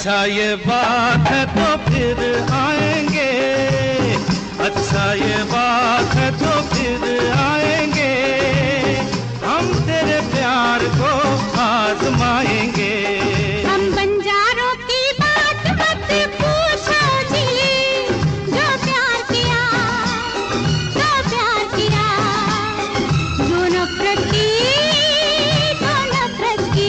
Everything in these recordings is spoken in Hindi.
अच्छा ये बात है तो फिर आएंगे, अच्छा ये बात है तो फिर आएंगे, हम तेरे प्यार को आजमाएंगे। हम बंजारों की बात मत पूछो जी, जो प्यार किया, जो प्यार किया, जो नफरत की, जो नफरत की।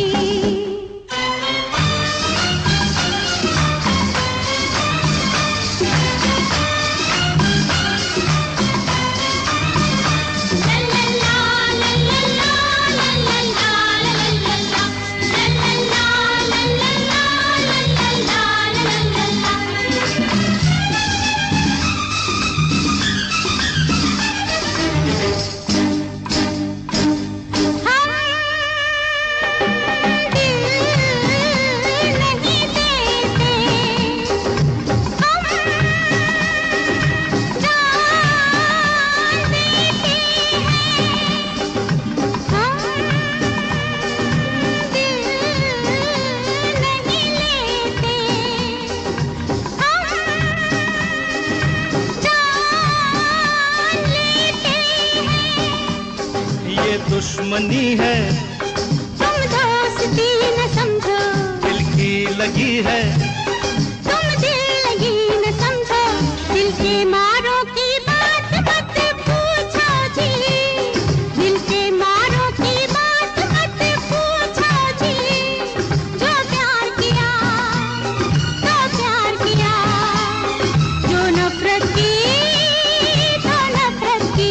दुश्मनी है तुम दोस्ती न समझो, दिल की लगी है तुम दिल लगी न समझो, दिल के मारों की बात मत पूछो जी, दिल के मारों की बात मत पूछो जी, जो प्यार किया, जो प्यार किया, जो नफरत की, जो नफरत की।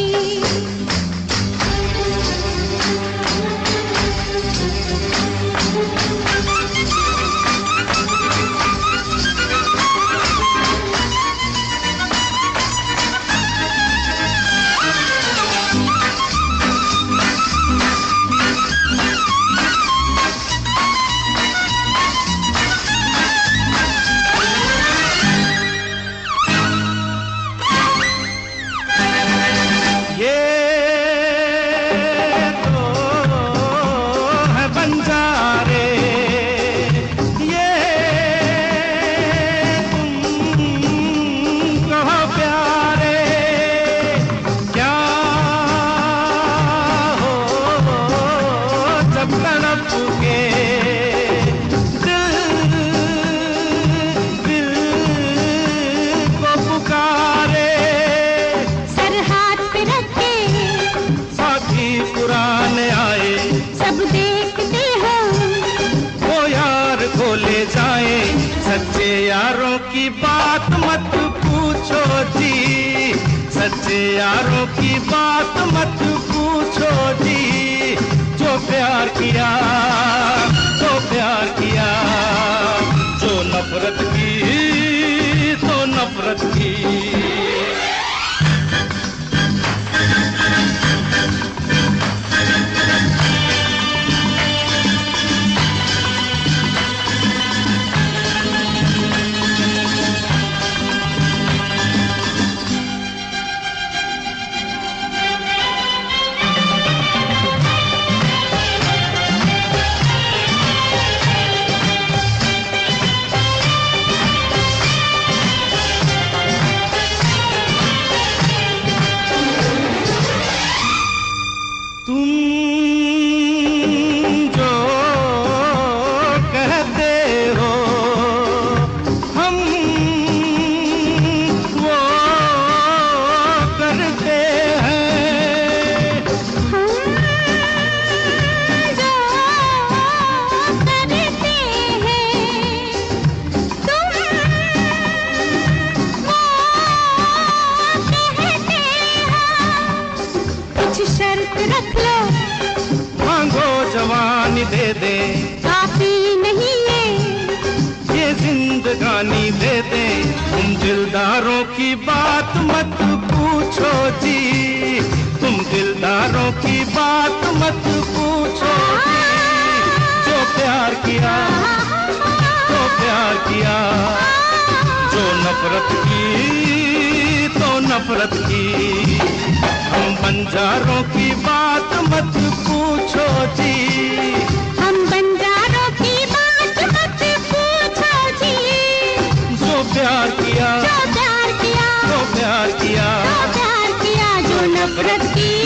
सच्चे यारों की बात मत पूछो जी, सच्चे यारों की बात मत पूछो जी, जो प्यार किया, जो प्यार किया, जो नफरत की, तो नफरत की। रख लो, मांगो जवानी दे दे, काफी नहीं है ये जिंदगानी दे दे। तुम दिलदारों की बात मत पूछो जी, तुम दिलदारों की बात मत पूछो जी, जो प्यार किया, जो प्यार किया, जो नफरत की, तो नफरत की। हम बंजारों की बात मत पूछो जी, हम बंजारों की बात मत पूछो जी, प्यार किया, जो प्यार किया, जो प्यार किया, जो प्यार किया, जो नफरत की